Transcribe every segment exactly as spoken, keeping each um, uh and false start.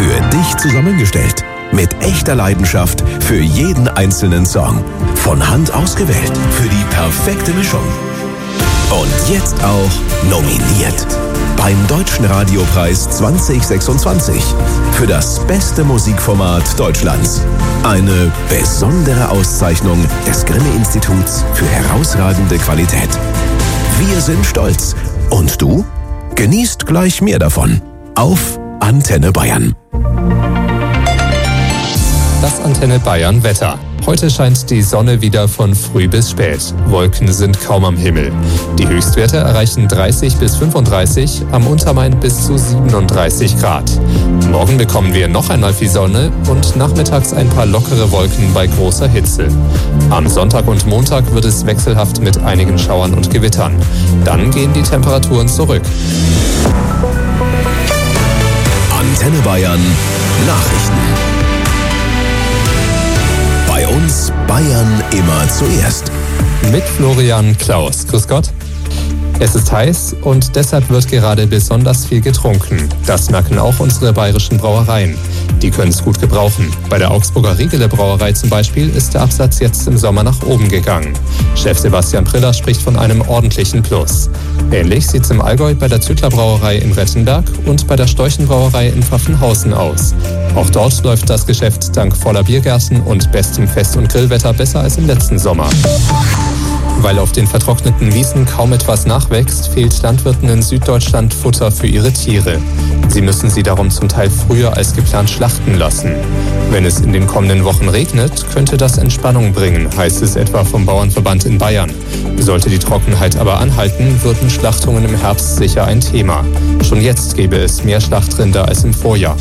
Für dich zusammengestellt. Mit echter Leidenschaft für jeden einzelnen Song. Von Hand ausgewählt. Für die perfekte Mischung. Und jetzt auch nominiert. Beim Deutschen Radiopreis zwanzig sechsundzwanzig. Für das beste Musikformat Deutschlands. Eine besondere Auszeichnung des Grimme-Instituts für herausragende Qualität. Wir sind stolz. Und du? Genießt gleich mehr davon. Auf Antenne Bayern. Das Antenne Bayern Wetter. Heute scheint die Sonne wieder von früh bis spät. Wolken sind kaum am Himmel. Die Höchstwerte erreichen dreißig bis fünfunddreißig, am Untermain bis zu siebenunddreißig Grad. Morgen bekommen wir noch einmal viel Sonne und nachmittags ein paar lockere Wolken bei großer Hitze. Am Sonntag und Montag wird es wechselhaft mit einigen Schauern und Gewittern. Dann gehen die Temperaturen zurück. Antenne Bayern Nachrichten. Bei uns Bayern immer zuerst. Mit Florian Klaus. Grüß Gott. Es ist heiß und deshalb wird gerade besonders viel getrunken. Das merken auch unsere bayerischen Brauereien. Die können es gut gebrauchen. Bei der Augsburger Riegele Brauerei zum Beispiel ist der Absatz jetzt im Sommer nach oben gegangen. Chef Sebastian Priller spricht von einem ordentlichen Plus. Ähnlich sieht es im Allgäu bei der Züttler Brauerei in Rettenberg und bei der Storchen Brauerei in Pfaffenhausen aus. Auch dort läuft das Geschäft dank voller Biergärten und bestem Fest- und Grillwetter besser als im letzten Sommer. Weil auf den vertrockneten Wiesen kaum etwas nachwächst, fehlt Landwirten in Süddeutschland Futter für ihre Tiere. Sie müssen sie darum zum Teil früher als geplant schlachten lassen. Wenn es in den kommenden Wochen regnet, könnte das Entspannung bringen, heißt es etwa vom Bauernverband in Bayern. Sollte die Trockenheit aber anhalten, würden Schlachtungen im Herbst sicher ein Thema. Schon jetzt gäbe es mehr Schlachtrinder als im Vorjahr.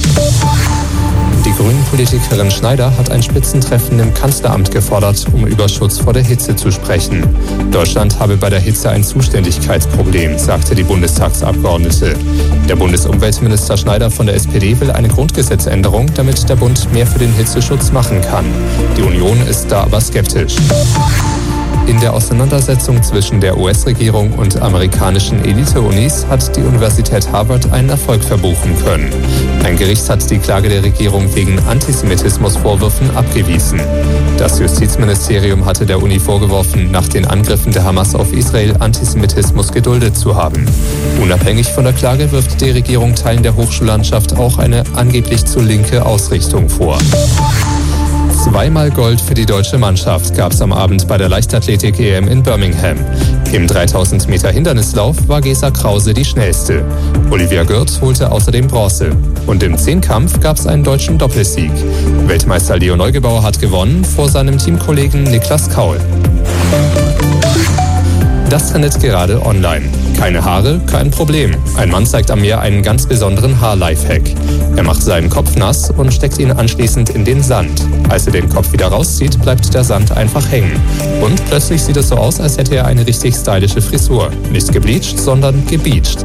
Die Grünen-Politikerin Schneider hat ein Spitzentreffen im Kanzleramt gefordert, um über Schutz vor der Hitze zu sprechen. Deutschland habe bei der Hitze ein Zuständigkeitsproblem, sagte die Bundestagsabgeordnete. Der Bundesumweltminister Schneider von der S P D will eine Grundgesetzänderung, damit der Bund mehr für den Hitzeschutz machen kann. Die Union ist da aber skeptisch. In der Auseinandersetzung zwischen der U S-Regierung und amerikanischen Elite-Unis hat die Universität Harvard einen Erfolg verbuchen können. Ein Gericht hat die Klage der Regierung wegen Antisemitismusvorwürfen abgewiesen. Das Justizministerium hatte der Uni vorgeworfen, nach den Angriffen der Hamas auf Israel Antisemitismus geduldet zu haben. Unabhängig von der Klage wirft die Regierung Teilen der Hochschullandschaft auch eine angeblich zu linke Ausrichtung vor. Zweimal Gold für die deutsche Mannschaft gab es am Abend bei der Leichtathletik-E M in Birmingham. Im dreitausend Meter Hindernislauf war Gesa Krause die schnellste. Olivia Gürt holte außerdem Bronze. Und im Zehnkampf gab es einen deutschen Doppelsieg. Weltmeister Leo Neugebauer hat gewonnen vor seinem Teamkollegen Niklas Kaul. Das trendet gerade online. Keine Haare, kein Problem. Ein Mann zeigt am Meer einen ganz besonderen Haar-Lifehack. Er macht seinen Kopf nass und steckt ihn anschließend in den Sand. Als er den Kopf wieder rauszieht, bleibt der Sand einfach hängen. Und plötzlich sieht es so aus, als hätte er eine richtig stylische Frisur. Nicht gebleacht, sondern gebeacht.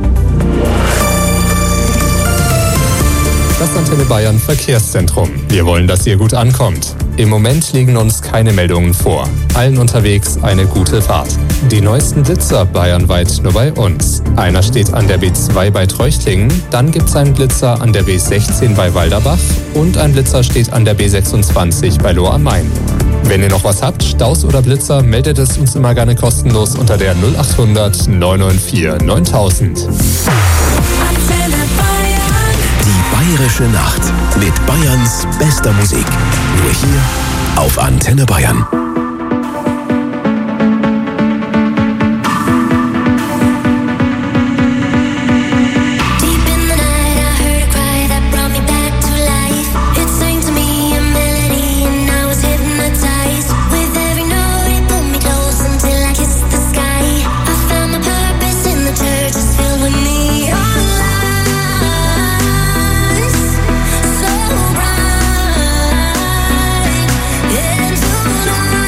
Das Antenne Bayern Verkehrszentrum. Wir wollen, dass ihr gut ankommt. Im Moment liegen uns keine Meldungen vor. Allen unterwegs eine gute Fahrt. Die neuesten Blitzer bayernweit nur bei uns. Einer steht an der B zwei bei Treuchtlingen, dann gibt's einen Blitzer an der B sechzehn bei Walderbach und ein Blitzer steht an der B sechsundzwanzig bei Lohr am Main. Wenn ihr noch was habt, Staus oder Blitzer, meldet es uns immer gerne kostenlos unter der null acht hundert neun neun vier neuntausend. Die Bayerische Nacht mit Bayerns bester Musik. Nur hier auf Antenne Bayern. Into the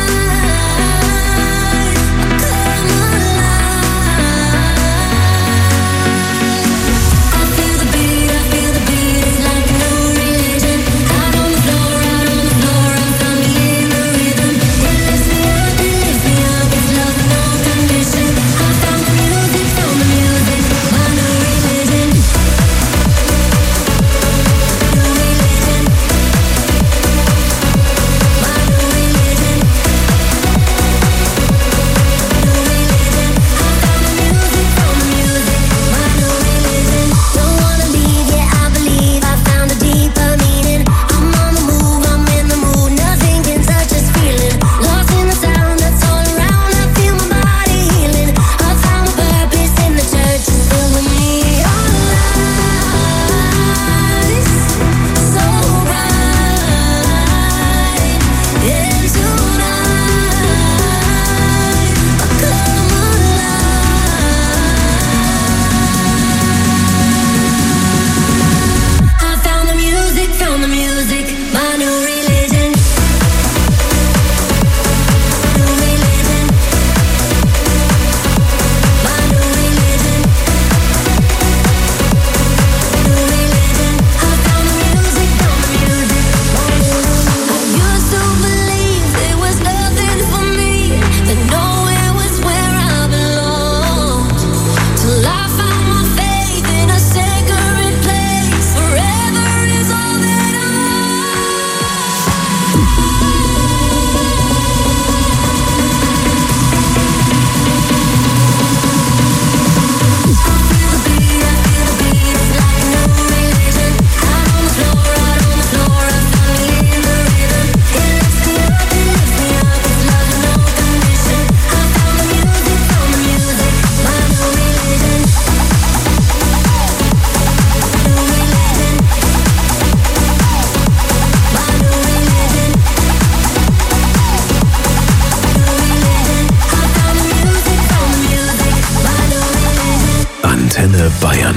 Antenne Bayern.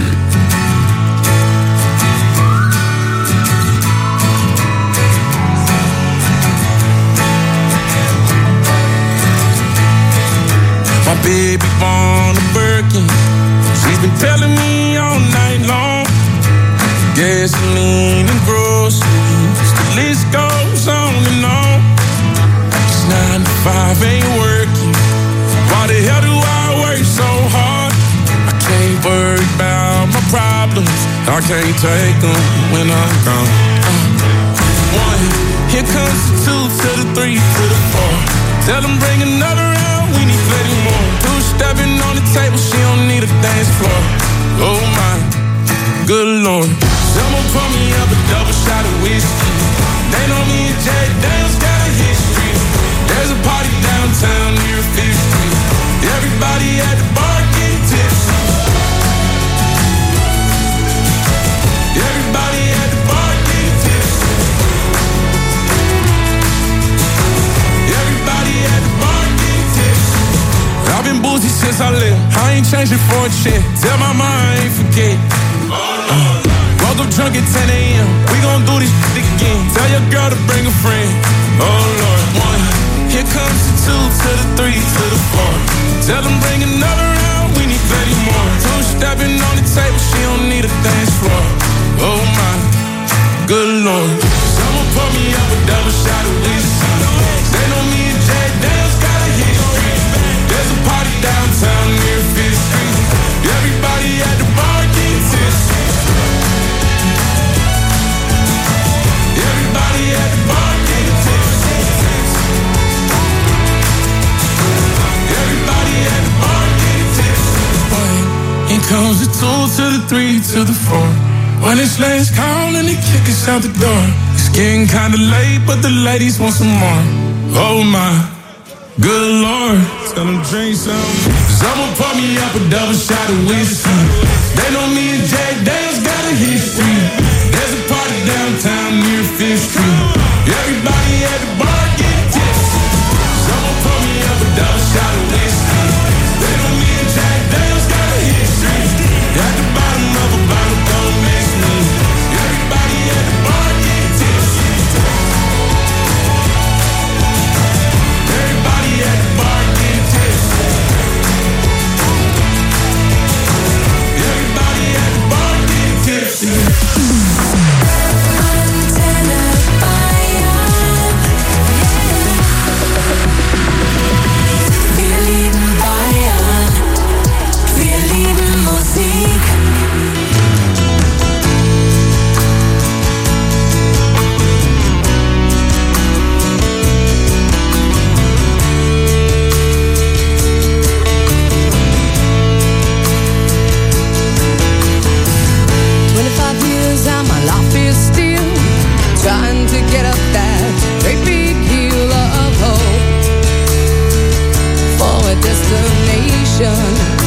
My baby born a Birkin. She's been telling me all night long. Gasoline and groceries, the list goes on and on. It's nine to five ain't working. Why the hell do I work so hard? I can't worry about my problems. I can't take them when I'm gone. Uh, one, here comes the two to the three to the four. Tell them bring another round, we need plenty more. Two stepping on the table, she don't need a dance floor. Oh my, good Lord. Someone pour me up a double shot of whiskey. They know me and Jay Daniels got a history. There's a party downtown near Fifth Street. Everybody at the bar getting tipsy. Everybody at the bar getting tipsy. Everybody at the bar getting tipsy. I've been boozy since I left. I ain't changing for a check. Tell my mom I ain't forget. Uh. Woke up drunk at ten a.m. We gon' do this shit again. Tell your girl to bring a friend. Oh Lord, one. Here comes the two to the three to the four. Tell them bring another round. We need plenty more. Two stepping on the table. She don't need a dance floor. Oh my, good Lord. Someone pour me up a double shot of whiskey. They know me and Jay Daniels got a history. There's a party downtown near Fifth Street. Everybody at the bar getting tipsy. Everybody at the bar getting tipsy. Everybody at the bar getting tipsy. One, here comes the two to the three to the four. When it's last call and they kick us out the door. It's getting kinda late, but the ladies want some more. Oh my, good Lord. Tell them drink some. Someone pour me up a double shot of whiskey. They know me and Jay Daniels got a history. There's a party downtown near Fifth Street. Everybody at the bar getting tipsy. Someone pour me up a double shot of whiskey. They know me and Jay Daniels got a history. At the bottom of a bottle, don't mix me. Everybody at the bar getting tipsy. Everybody at the bar getting tipsy. Everybody at the bar getting tipsy. Trying to get up that great big hill of hope for a destination.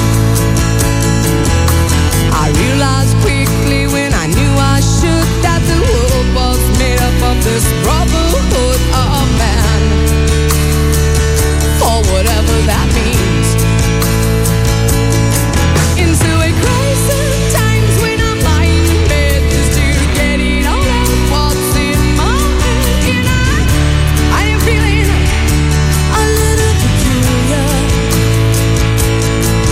I realized quickly when I knew I should that the world was made up of this brotherhood of man, for whatever that means. Into a crisis times when I'm lying in bed just to get it all out what's in my head. And I, I am feeling a little peculiar.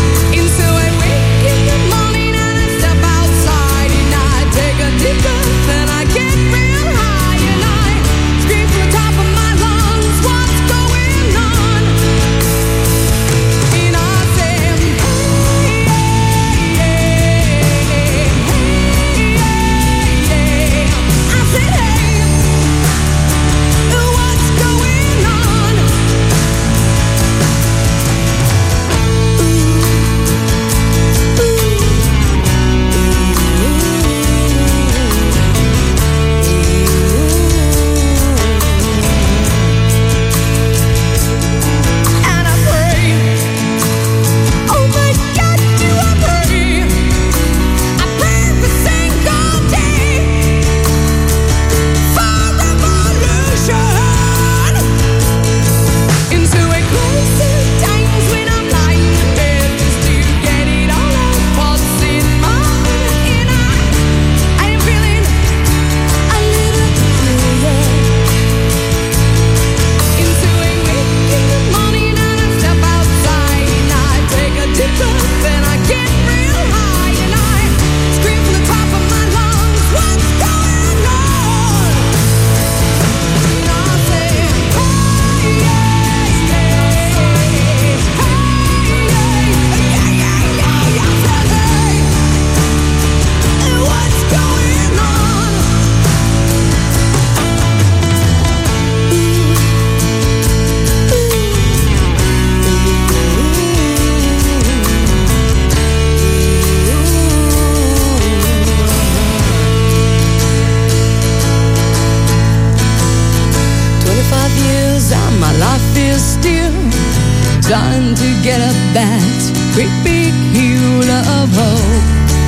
Time to get up that great big hill of hope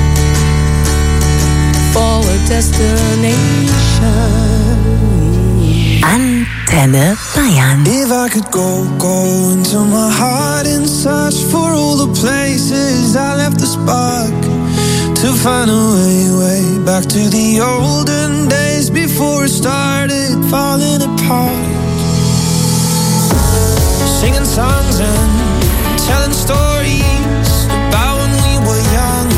for a destination. Antenne Bayern. If I could go, go into my heart and search for all the places I left the spark, to find a way, way back to the olden days before it started falling apart. Singing songs and telling stories about when we were young,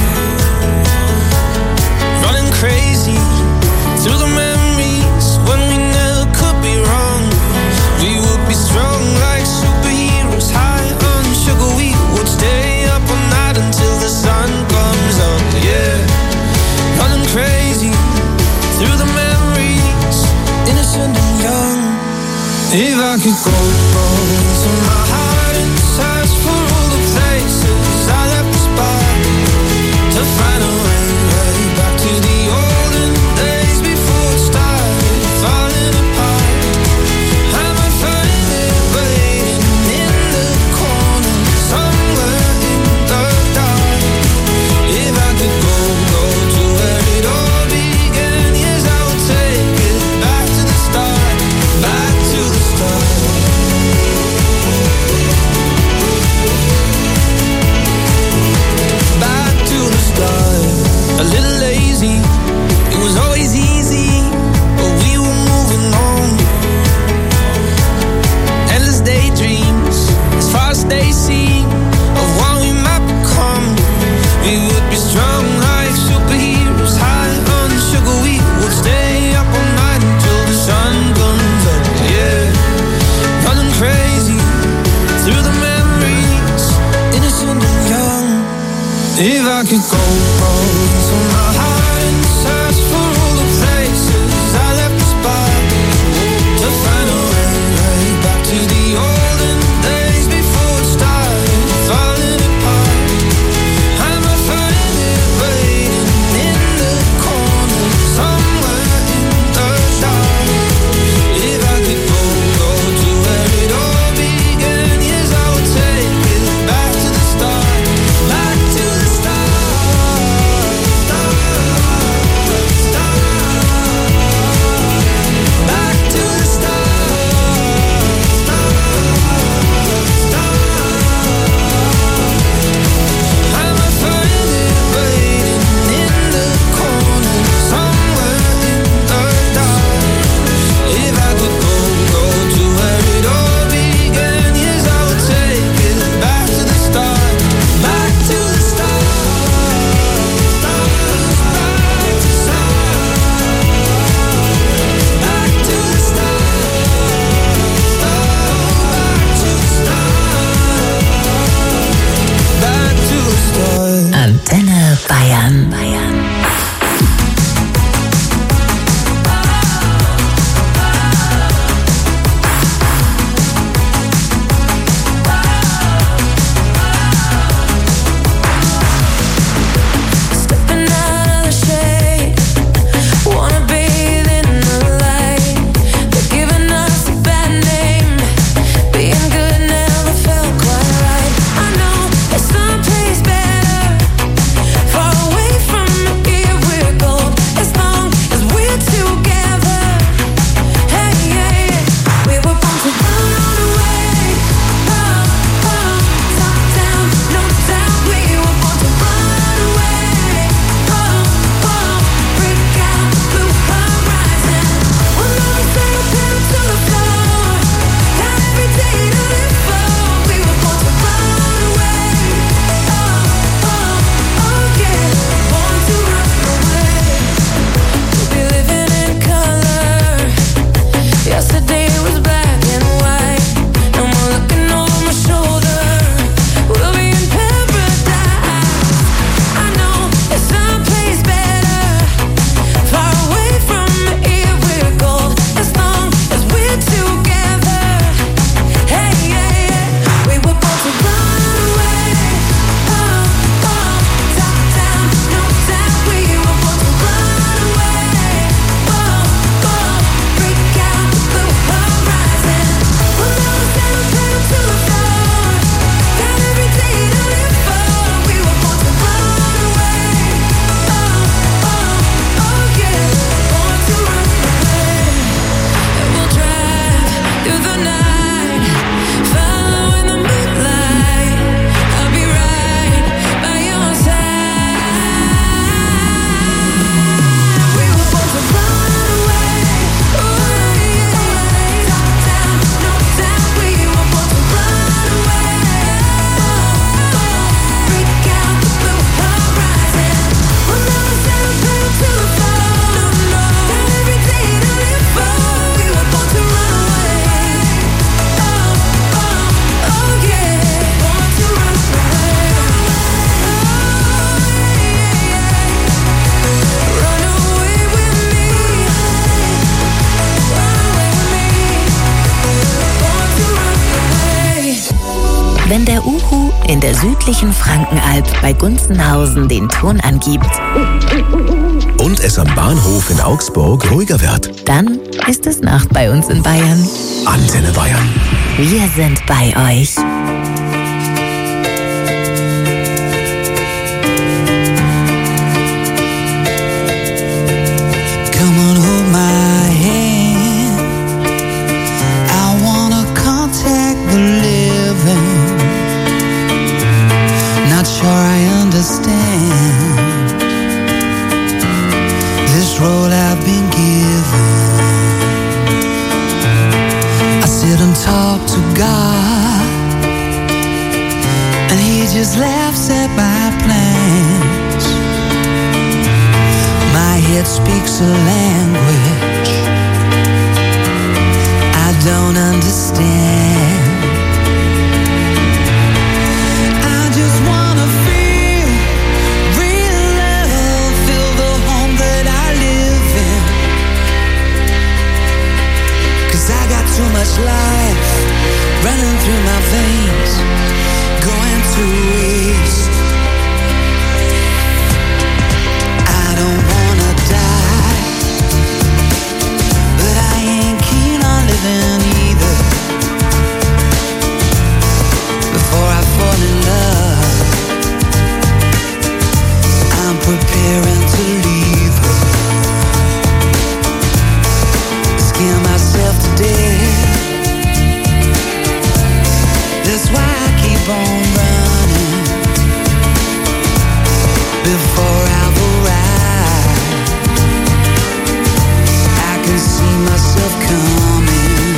running crazy through the memories when we never could be wrong. We would be strong like superheroes, high on sugar. We would stay up all night until the sun comes up. Yeah, running crazy through the memories, innocent and young. If I could go, go into my heart and search for all the places I left the spot, to find a way, way back to the olden days before it started falling apart. I might find it waiting in the corner, somewhere in the dark. If I could go, go to where it all began, yes, I would take it back to the start, back to the start. Back to the start. A little lazy, it was always easy, but we were moving on. Endless daydreams, as far as they see, of what we might become. We would be strong like superheroes, high on sugar. We would stay up all night until the sun comes up. Yeah, running crazy through the memories, innocent and young. If I could go, go into my heart and search for all the places I left the spot, to find a way, way back to the olden days before it started falling apart. I might find it waiting in the corner, somewhere in the dark. If I could go, go to where it all began, yes, I would take it back to the start, back to the start. Wenn der Uhu in der südlichen Frankenalb bei Gunzenhausen den Ton angibt und es am Bahnhof in Augsburg ruhiger wird, dann ist es Nacht bei uns in Bayern. Antenne Bayern. Wir sind bei euch. Talk to God, and He just laughs at my plans. My head speaks a language I don't understand. I just wanna feel real love, feel the home that I live in, 'cause I got too much life running through my veins, going to waste. I don't wanna die, but I ain't keen on living either. Before I fall in love, I'm preparing to leave her. Scare myself to death. That's why I keep on running before I've arrived. I can see myself coming.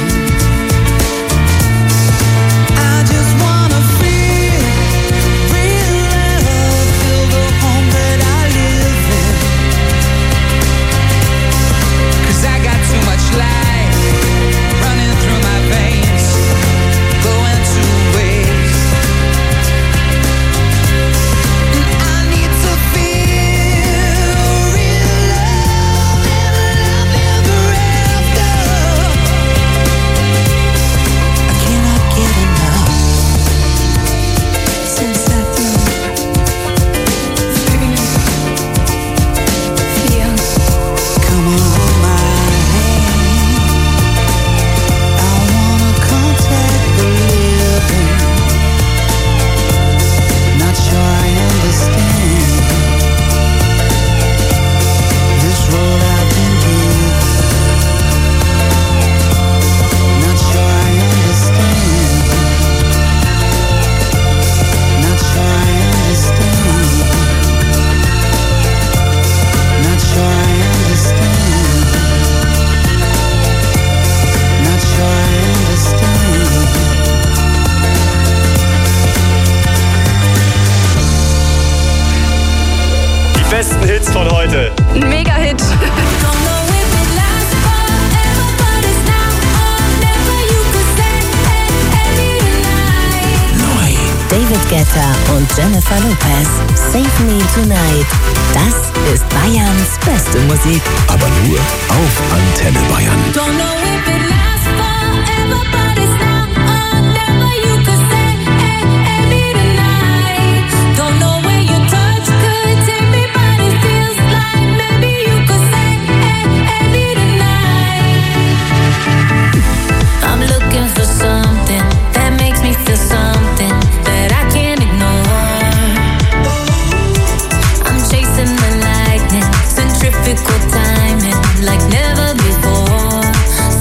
I just wanna feel real love, feel the home that I live in, 'cause I got too much life running through my veins, going to waste. And I need to feel real love and love ever after. I cannot get enough. Since I feel, feel, come on, hold my hand. I wanna contact the living. Not sure I understand this road I've been given. Not sure I understand. Not sure I understand. Not sure I understand. Not sure I understand. Die besten Hits von heute. Mega-Hit. Neu. David Guetta und Jennifer Lopez. Save Me Tonight. Das ist Bayerns beste Musik. Aber nur auf Antenne Bayern. Don't know if it lasts forever, but it's now or never. You could say any tonight. Don't know where your touch could take me, but it feels like maybe you could say any tonight. I'm looking for something that makes me feel something that I can't ignore. I'm chasing the lightning, centrifugal timing like never before.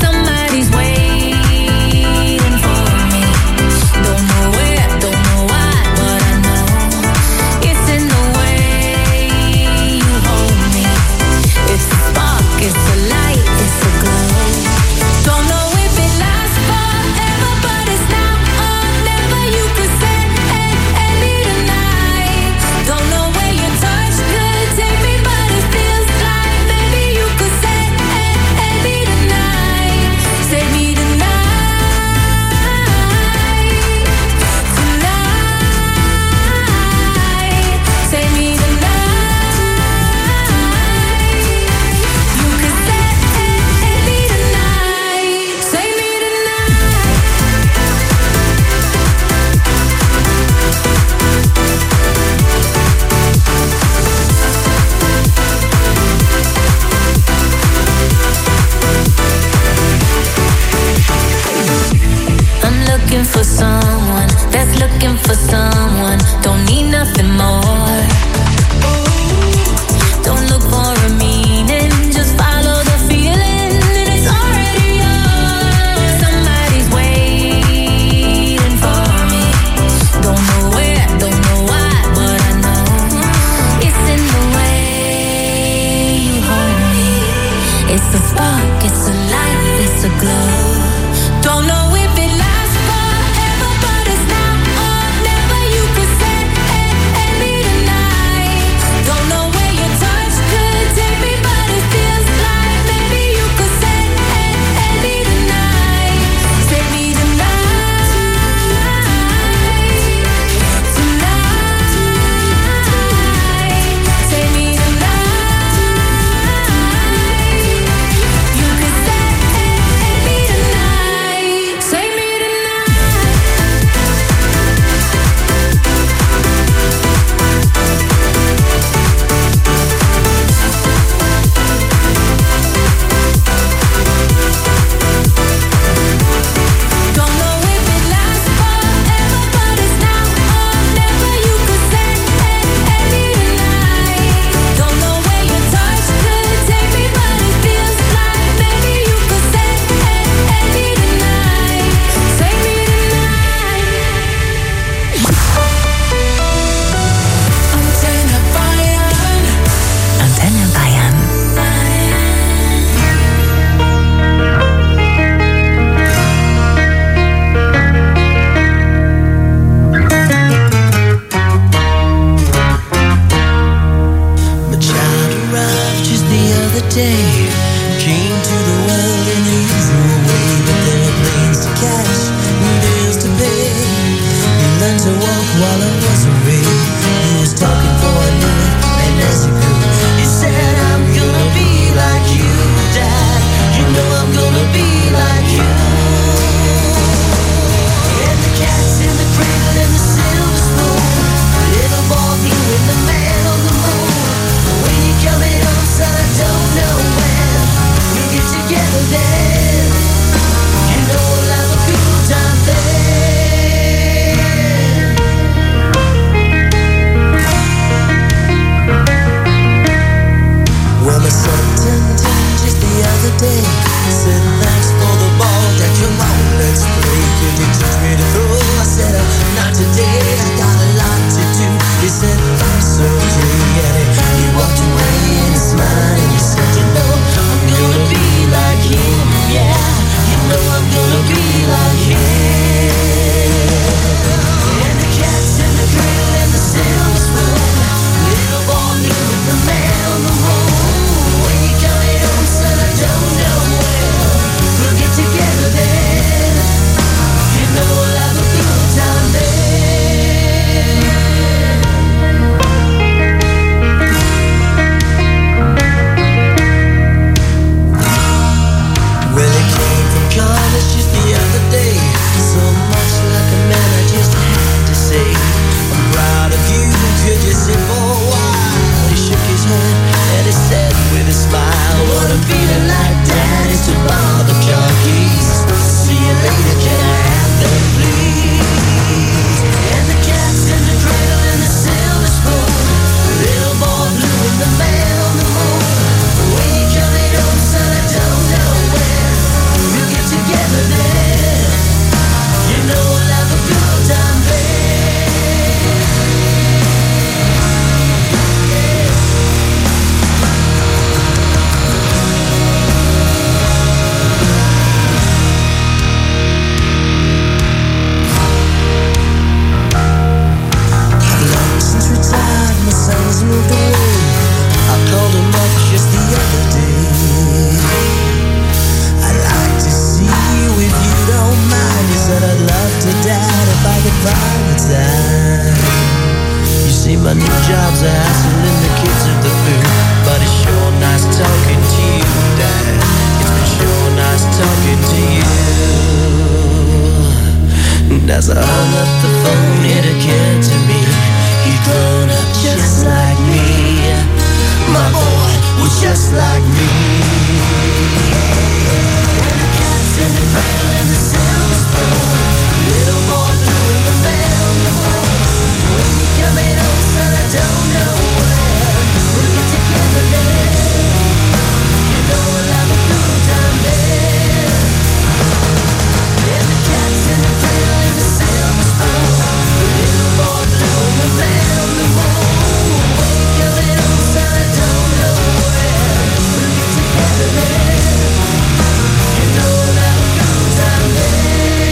the new jobs are hassling the kids with the food. But it's sure nice talking to you, Dad. It's been sure nice talking to you. And as I hung up the phone, it occurred to me, you'd grown up just like me. My boy was just like me. And the cats and the bell and the silver spoon, little boy blue in the family home. When you coming home, son, I don't know where. We'll get together there. You know we'll have a good time there. And the cats and the bell and the silver spoon, little boy blue in the family home. When you coming home, son, I don't know where. We'll get together there. You know we'll have a good time there.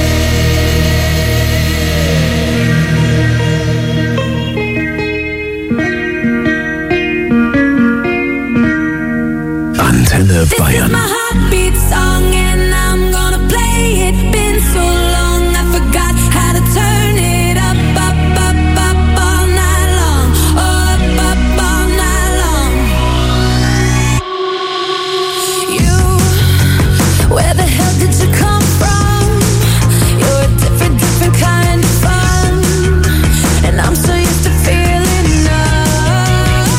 Antenne This Bayern. is my heartbeat song and I'm gonna play it. Been so long I forgot how to turn it up, up, up, up all night long. Oh, up, up all night long. You, where the hell did you come from? You're a different, different kind of fun. And I'm so used to feeling love.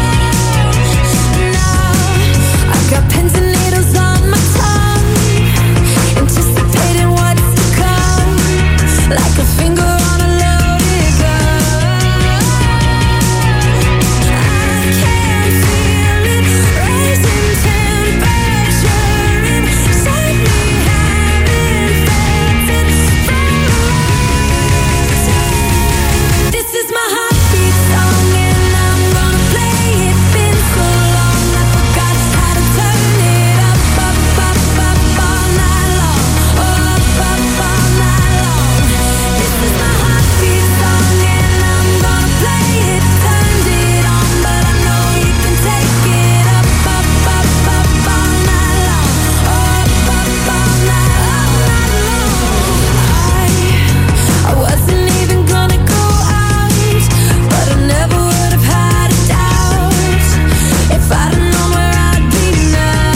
Now I've got pins and needles on my tongue, anticipating what's to come, like a finger on a loaded gun. I can feel it raising temperature inside me, haven't felt it for a long time. This is my heartbeat song and I'm gonna play it. Been so long I forgot how to turn it up, up, up, up all night long. Oh, up, up all night long. This is my heartbeat song and I'm gonna play it. Turned it on, but I know you can take it up, up, up, up all night long. Oh, up, up all night, all night long. I, I wasn't even gonna go out, but I never would have had a doubt if I'd have known where I'd be now.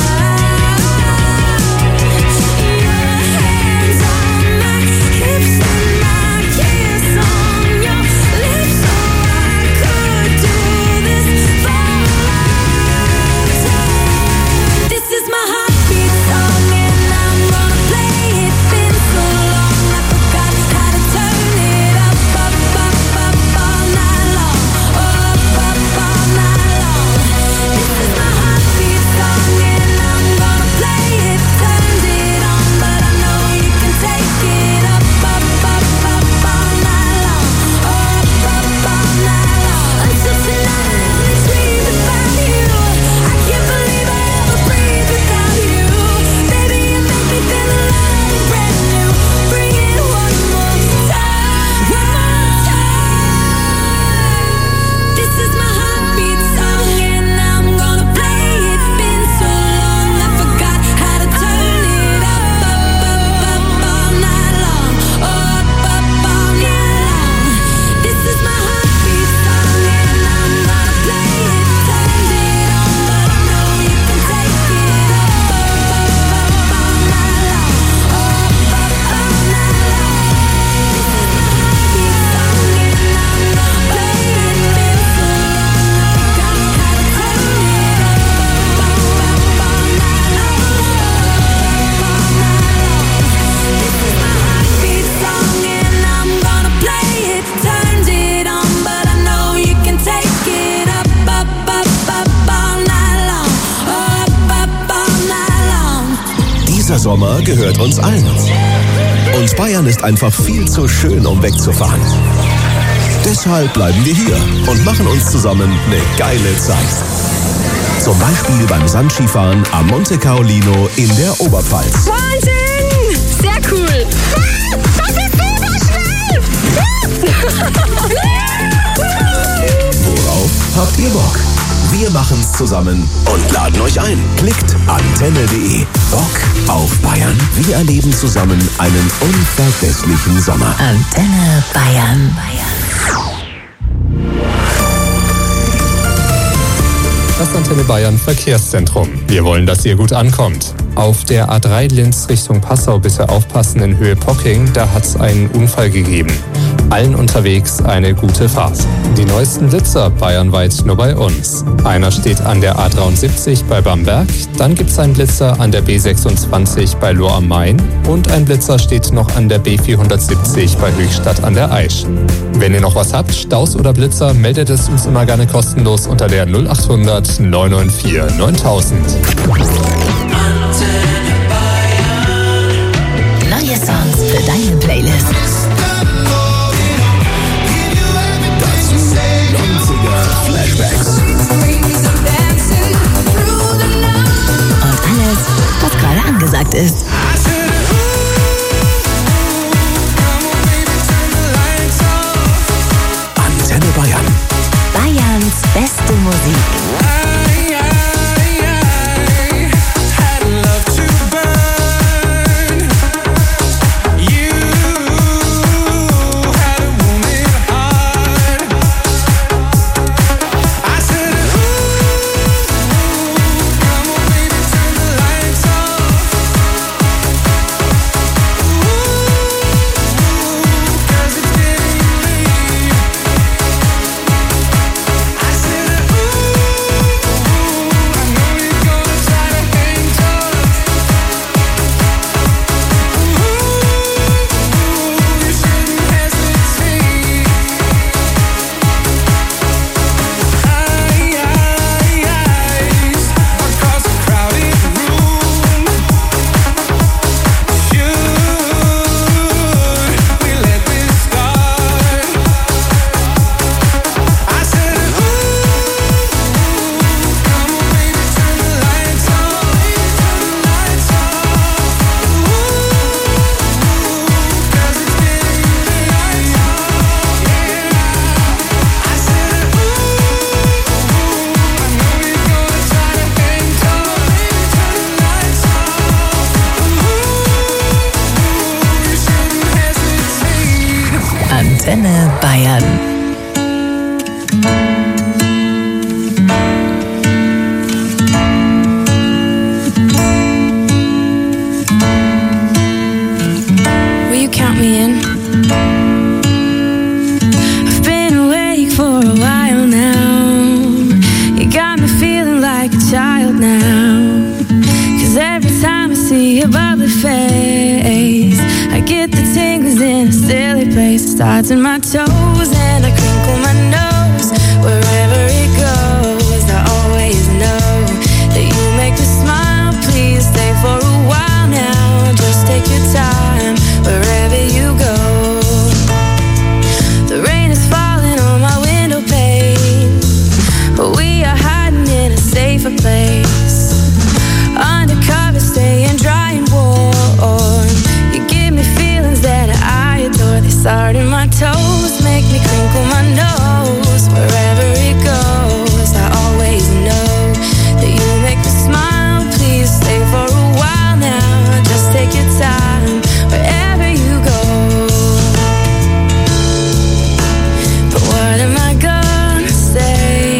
Your hands on my hips and my kiss on your lips, so I could do this for a long time. This is my heartbeat song and I'm gonna play it. Been so long I forgot how to turn it up, up, up, up all night long. Oh, up, up all night long. This is my heartbeat song and I'm gonna play it. Turned it on, but I know you can take it up, up, up, up all night long. Oh, up, up all night long. Until tonight we dream about you. I can't believe I ever breathe without you. Baby, you make me feel alive and brand new. Bring it one more time, one more time. This is my heartbeat song and I'm gonna play it. Been so long I forgot how to turn it up, up, up, up all night long. Oh, up, up all night long. This is my heartbeat song and I'm gonna play it. Turned it on, but I know you can take it up, up, up, up all night long. Oh, up, up all night long. This is my heartbeat song and I'm gonna play it. Been so long I forgot how to turn it up, up, up, up all night long. Up, up all night long. This is my heartbeat song and I'm gonna play it. Turned it on, but I know you can take it up, up, up, up all night long. Up, up all night long. Dieser Sommer gehört uns allen. Und Bayern ist einfach viel zu schön, um wegzufahren. Deshalb bleiben wir hier und machen uns zusammen eine geile Zeit. Zum Beispiel beim Sandskifahren am Monte Caolino in der Oberpfalz. Wahnsinn! Sehr cool! Das ist super schnell! Worauf habt ihr Bock? Wir machen's zusammen und laden euch ein. Klickt antenne punkt de. Bock auf Bayern. Wir erleben zusammen einen unvergesslichen Sommer. Antenne Bayern. das Antenne Bayern Verkehrszentrum. Wir wollen, dass ihr gut ankommt. Auf der A drei Linz Richtung Passau bitte aufpassen in Höhe Pocking, da hat es einen Unfall gegeben. Allen unterwegs eine gute Fahrt. Die neuesten Blitzer bayernweit nur bei uns. Einer steht an der A dreiundsiebzig bei Bamberg, dann gibt es einen Blitzer an der B sechsundzwanzig bei Lohr am Main und ein Blitzer steht noch an der B vierhundertsiebzig bei Höchstadt an der Aisch. Wenn ihr noch was habt, Staus oder Blitzer, meldet es uns immer gerne kostenlos unter der null acht hundert neun neun vier neuntausend. Neue Songs für deine Playlist. Flashbacks. Und alles, was gerade angesagt ist. Antenne Bayern. Bayerns beste Musik. Antenne Bayern. Will you count me in? I've been awake for a while now. You got me feeling like a child now. 'Cause every time I see your bubbly face, I get the tingles in a silly place. It starts in my toes and I crinkle my nose. Wherever it goes, I always know that you make me smile. Please stay for a while now. Just take your time wherever you go. The rain is falling on my window pane, but we are hiding in a safer place. Undercover, staying dry and warm. You give me feelings that I adore. They start in my toes, make me crinkle my nose. Wherever it goes, I always know that you make me smile. Please stay for a while now. Just take your time wherever you go. But what am I gonna say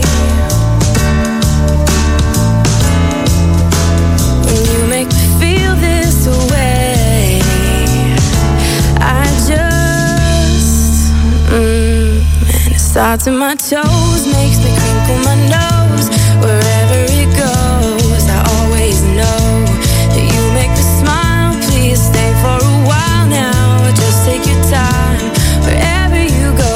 when you make me feel this way? I just, mm, and it starts in my toes, makes me crinkle my nose. Wherever it goes, I always know that you make me smile. Please stay for a while now. Just take your time wherever you go.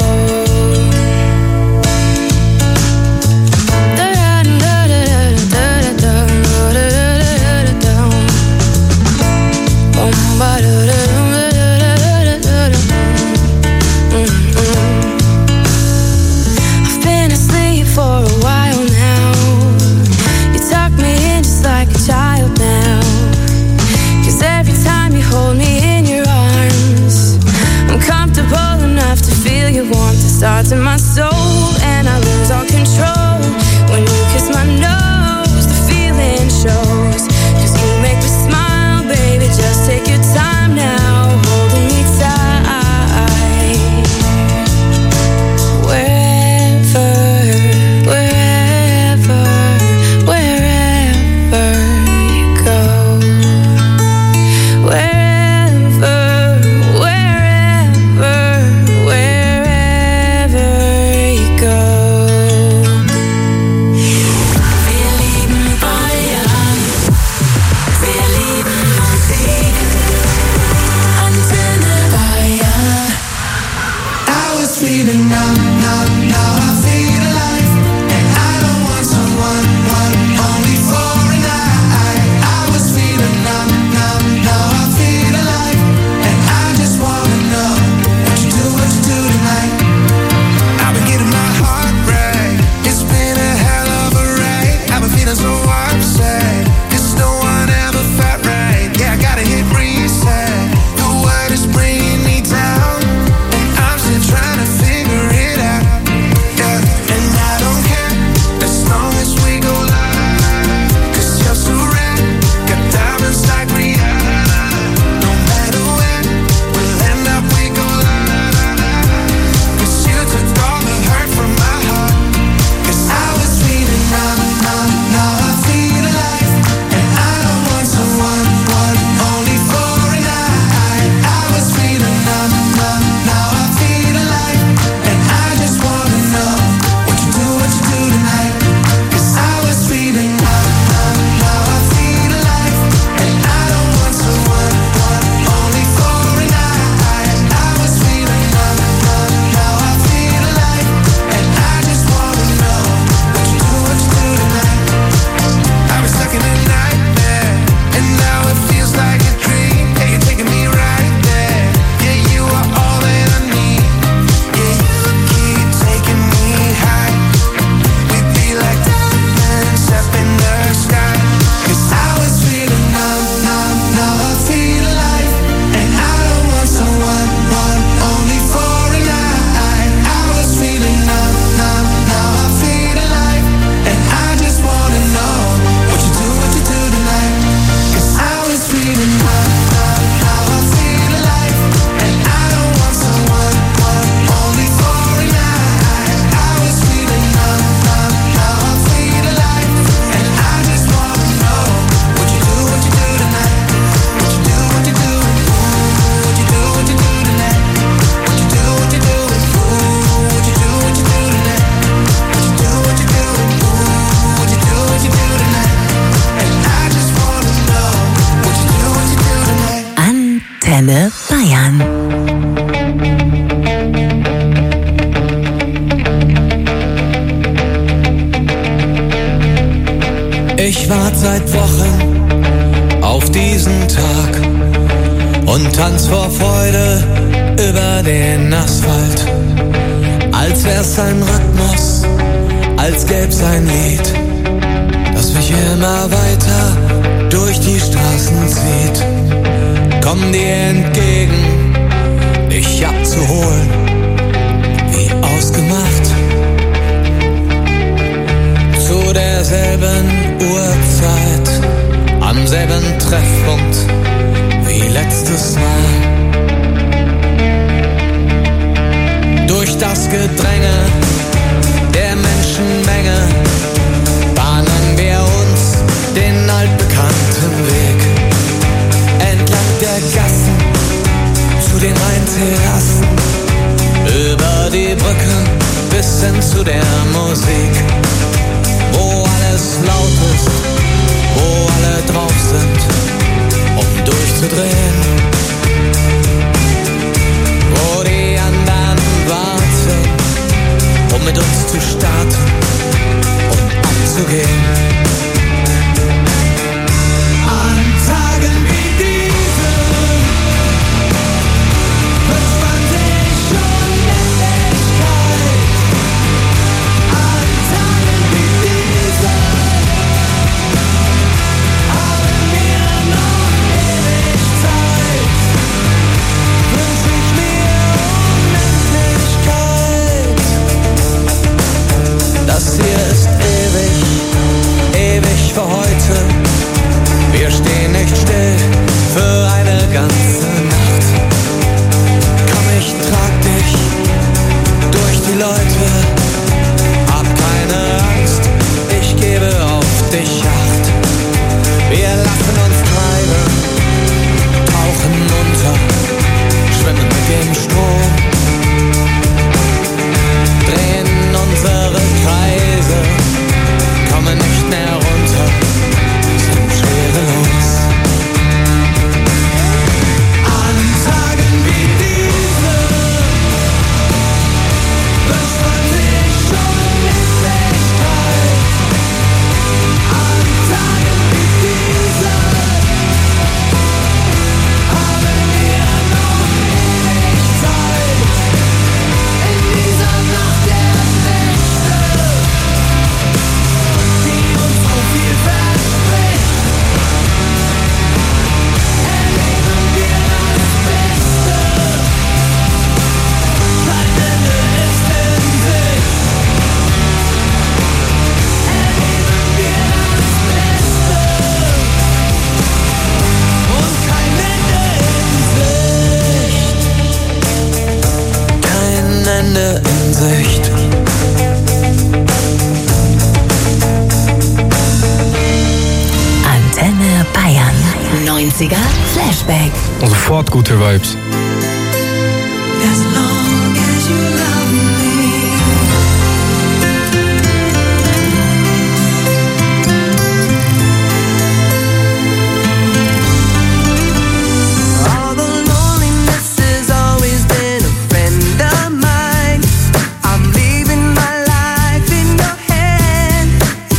I've been asleep for a while now. You tuck me in just like a child now. 'Cause every time you hold me in your arms, I'm comfortable enough to feel your warmth. It starts in my soul and I lose all control. When you kiss my nose, the feeling shows. 'Cause you make me smile, baby, just take your time now, holding me tight. Wherever, wherever Antenne Bayern. Ich warte seit Wochen auf diesen Tag und tanz vor Freude über den Asphalt. Als wär's ein Rhythmus, als gäb's ein Lied, das mich immer weiter durch die Straßen zieht. Komm dir entgegen, dich abzuholen, wie ausgemacht. Zu derselben Uhrzeit, am selben Treffpunkt wie letztes Mal. Durch das Gedränge der Menschenmenge bahnen wir uns den altbekannten Weg. Entlang der Gassen zu den Rheinterrassen, über die Brücke bis hin zu der Musik. Wo alles laut ist, wo alle drauf sind, um durchzudrehen. Wo die anderen warten, um mit uns zu starten und abzugehen. An Tagen wie diesen wünscht man sich schon Endlichkeit. An Tagen wie diesen haben wir noch ewig Zeit. Wünsch ich mir Unendlichkeit. Das hier ist ewig, ewig für heute. Wir stehen nicht still für eine ganze Nacht. Komm, ich trag dich durch die Leute. Hab keine Angst, ich gebe auf dich Acht. Wir lassen uns treiben, tauchen unter, schwimmen mit dem Strom, drehen unsere Kreise, kommen nicht mehr runter, sind schwerelos. An Tagen wie diesen wünscht man sich schon Endlichkeit. An Tagen wie diesen haben wir noch ewig Zeit. In dieser Nacht der Nächte, die uns so viel verspricht, erleben wir das Beste. Kein Ende ist in Sicht. Erleben wir das Beste. Und kein Ende in Sicht. Kein Ende in Sicht. Antenne Bayern. neunziger Flashback. Sofort gute Vibes. As long as you love me. All the loneliness has always been a friend of mine. I'm leaving my life in your hand.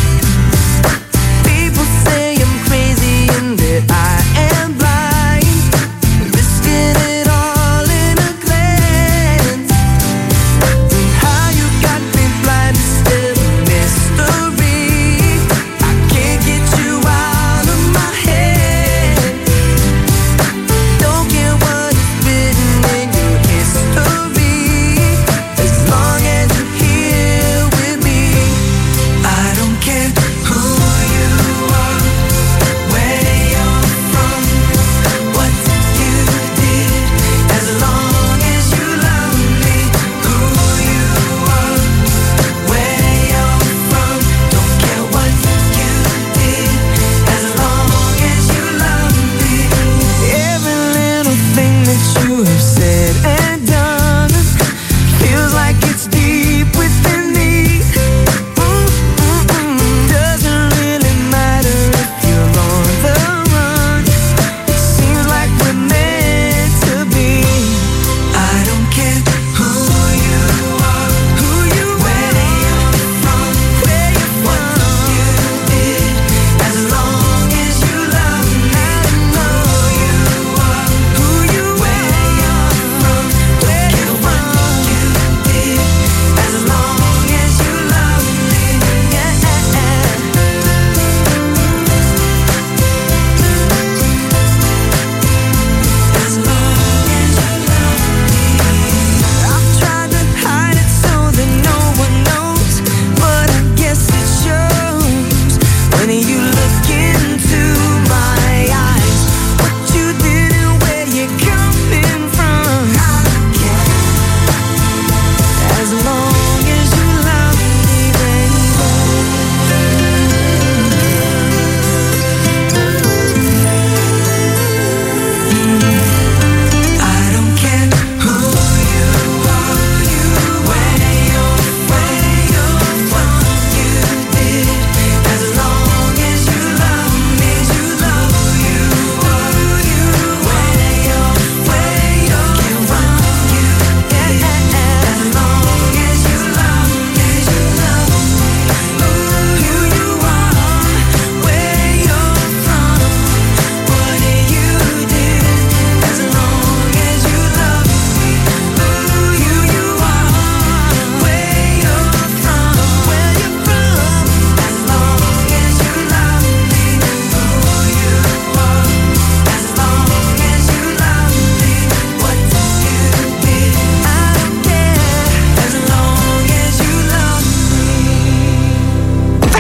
People say I'm crazy and that I am blind, risking it all in a glance. And how you got me blind is still a mystery. I can't get you out of my head. Don't care what is written in your history, as long as you're here with me. I don't care who you are, where you're from, what you did, as long as you love me. Who you are, where you're from, don't care what you did, as long as you love me. Every little thing that you have said and done feels like it's deep within me. Mm-mm-mm. Doesn't really matter if you're on the run. It seems like we're meant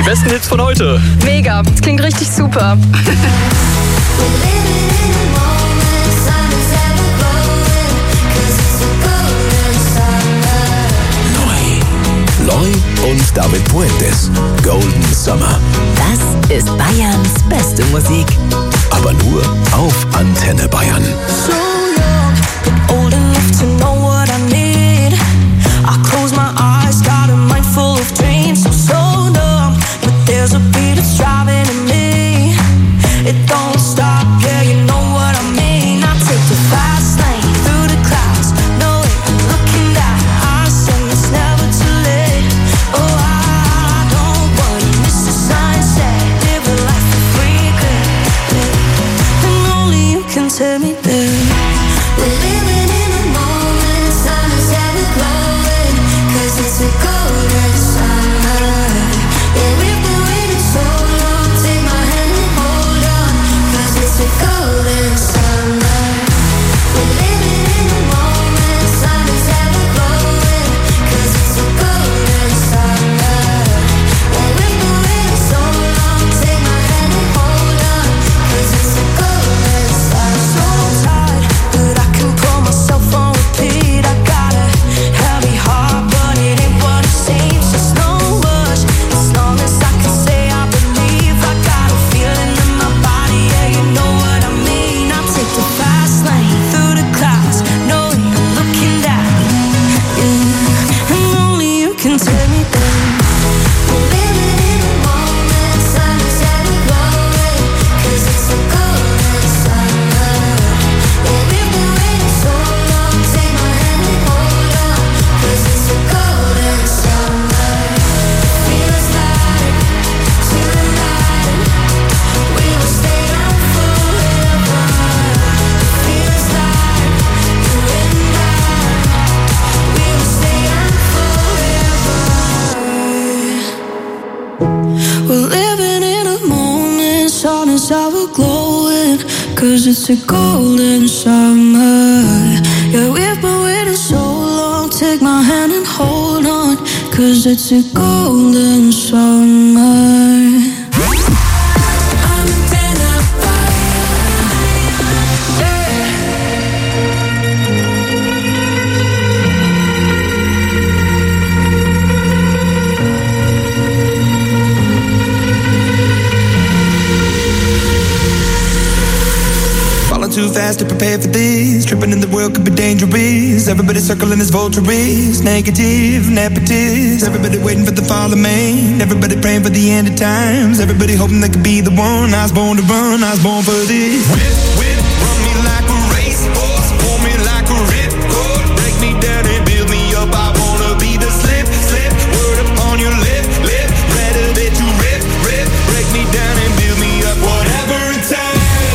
besten Hits von heute. Mega, das klingt richtig super. Loi und David Puentes. Golden Summer. Das ist Bayerns beste Musik. Aber nur auf Antenne Bayern. So young, but old enough to know what I need. I close my eyes, got a mind full of dreams. I'm so numb, but there's a beat that's driving in me. It don't stop, yeah, you know what I mean. I take the fast lane through the clouds, knowing looking down. I sing it's never too late. Oh, I don't wanna miss the sunset. Live a life for free, good. And only you can tell me that. We're living in the moment, sun is ever glowing, 'cause it's a golden summer. Yeah, we've been waiting so long, take my hand and hold on, 'cause it's a golden summer. We're living in the moment, sun is ever glowing, 'cause it's a golden summer. Yeah, we've been waiting so long, take my hand and hold on, 'cause it's a golden summer. So tired, but I can put myself on repeat. I got a heavy heart, but it ain't what it seems. There's no rush, as long as I can say I believe. I got a feeling in my body, yeah, you know what I mean. I take the fast lane through the clouds, knowing I'm looking down. Yeah, and only you can tell me that. We're living in the moment, sun is ever glowing, 'cause it's a golden summer. Yeah, we've been waiting so long, take my hand and hold on, 'cause it's a golden summer. Feels like tonight we will stay on forever. Feels like you and I, we will stay on forever. We're living in a moment, sun is ever glowing, 'cause it's a golden summer. Yeah, we've been waiting so long, take my hand and hold on, 'cause it's a golden summer. Falling too fast to prepare for this. Tripping in the world could be dangerous. Everybody circling as vultures. Negative, nepotist. Everybody waiting for the fall of man. Everybody praying for the end of times. Everybody hoping they could be the one. I was born to run, I was born for this. Whip, whip, run me like a racehorse. Pull me like a ripcord. Break me down and build me up. I wanna be the slip, slip. Word upon your lip, lip. Better that you rip, rip. Break me down and build me up. Whatever it takes.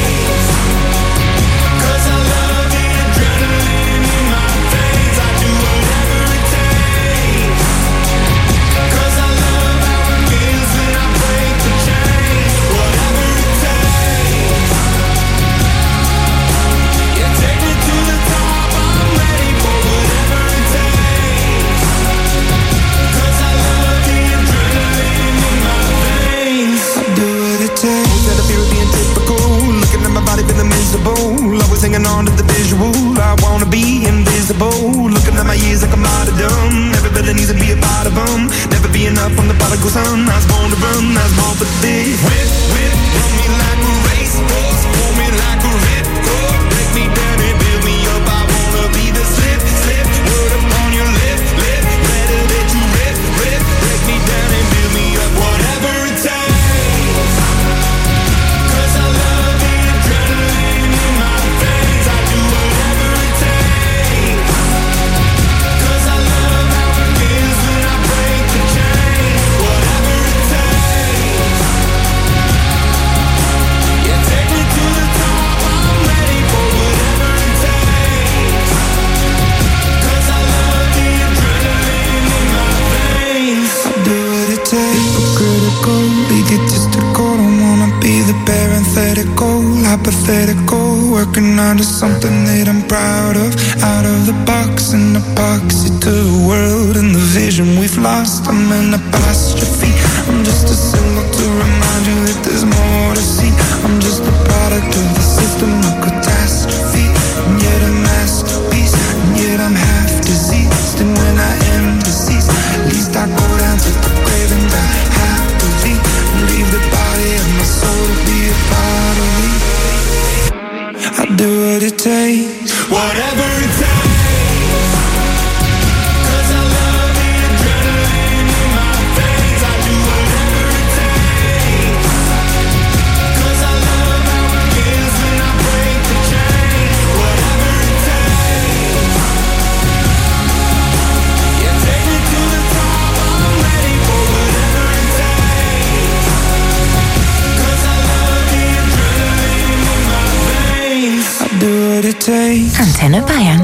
Always hanging on to the visual. I wanna be invisible. Looking at my years like I'm out of dumb. Everybody needs to be a part of them. Never be enough from the prodigal son. I was born to run, I was born for this. Whip, whip, run me like a racehorse. Pull me like a ripcord. Break me down and build me up. I wanna be the slip, slip. Word upon your lip, lip. Better that you rip, rip. Break me down and build me up. Whatever it takes. Hypothetical, working onto something that I'm proud of. Out of the box and epoxy to the world and the vision we've lost. I'm an apostrophe. I'm just a symbol to remind you that there's more to see. I'm just a product of the system of catastrophe, and yet a masterpiece, and yet I'm half diseased. And when I am deceased, at least I go down to the grave and die happily, and leave the body of my soul to be a part of me. I do what it takes, whatever it takes. Antenne Bayern.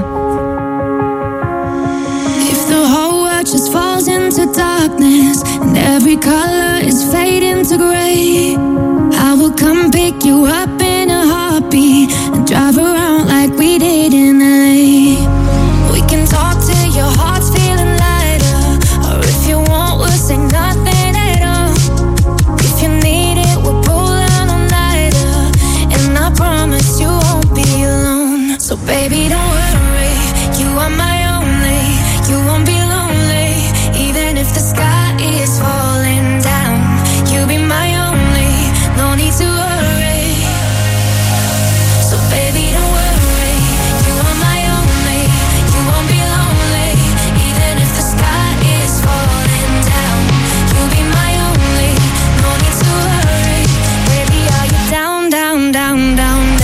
If the whole world just falls into darkness and every color is fading to gray, I will come pick you up in a heartbeat and drive around like we did in L A. We can talk till your heart's feeling lighter, or if you want, we'll say nothing at all. If you need it, we'll pull out all-nighter, and I promise you won't be alone. So baby, don't worry, you are my only. You won't be lonely, even if the sky is falling down. You'll be my only, no need to worry. So baby, don't worry, you are my only. You won't be lonely, even if the sky is falling down. You'll be my only, no need to worry. Baby, are you down, down, down, down, down?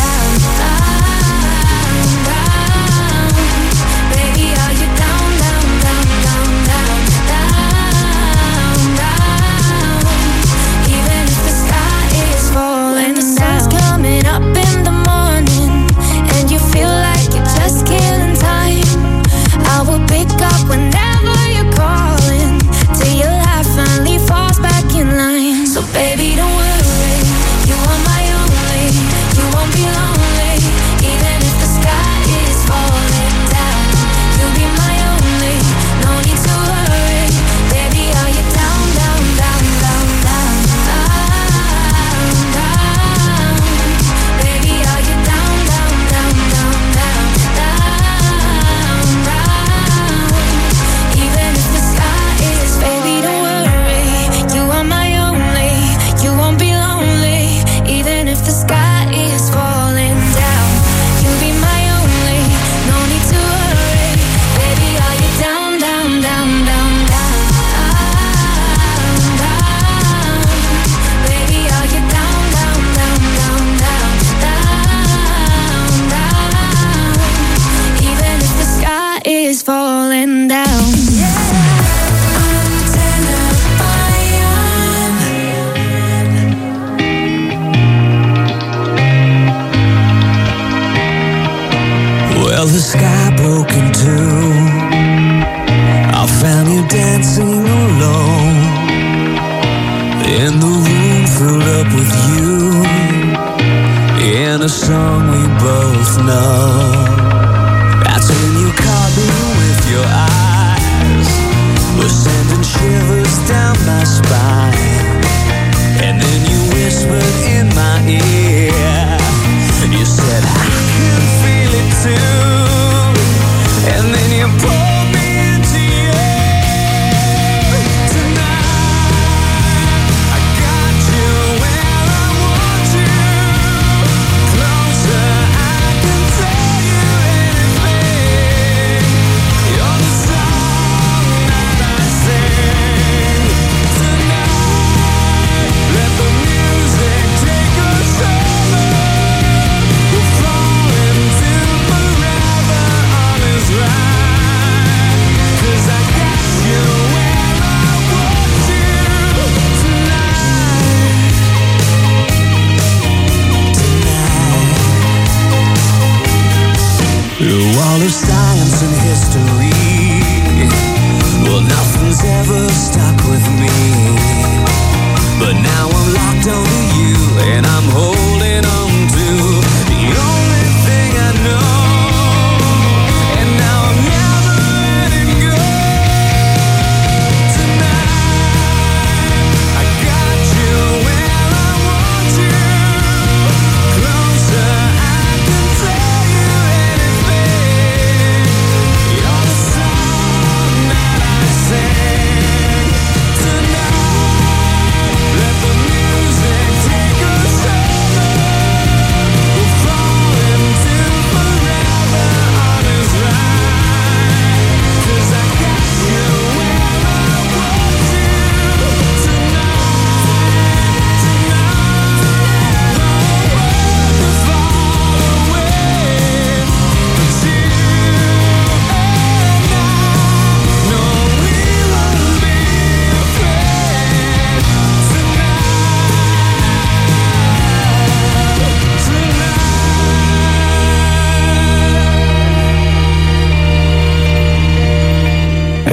But now I'm locked onto you, and I'm holding on to the only thing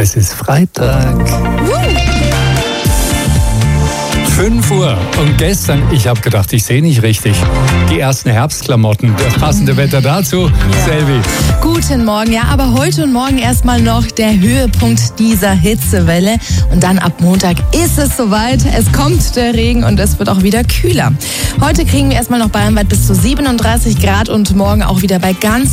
Es ist Freitag. fünf Uhr und gestern, ich habe gedacht, ich sehe nicht richtig. Die ersten Herbstklamotten, das passende Wetter dazu, ja. Selvi. Guten Morgen, ja, aber heute und morgen erstmal noch der Höhepunkt dieser Hitzewelle. Und dann ab Montag ist es soweit. Es kommt der Regen und es wird auch wieder kühler. Heute kriegen wir erstmal noch bayernweit bis zu siebenunddreißig Grad und morgen auch wieder bei ganz